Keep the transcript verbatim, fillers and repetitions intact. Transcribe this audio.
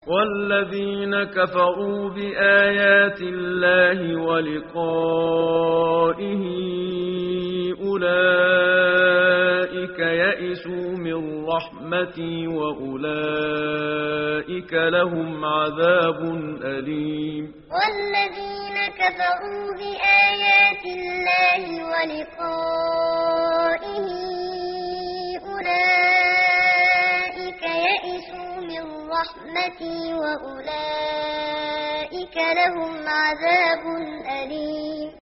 والذين كفروا بآيات الله ولقائه أولئك يئسوا من رحمتي وأولئك لهم عذاب أليم والذين كفروا بآيات الله ولقائه أولئك يئسوا من رحمتي وأولئك لهم عذاب أليم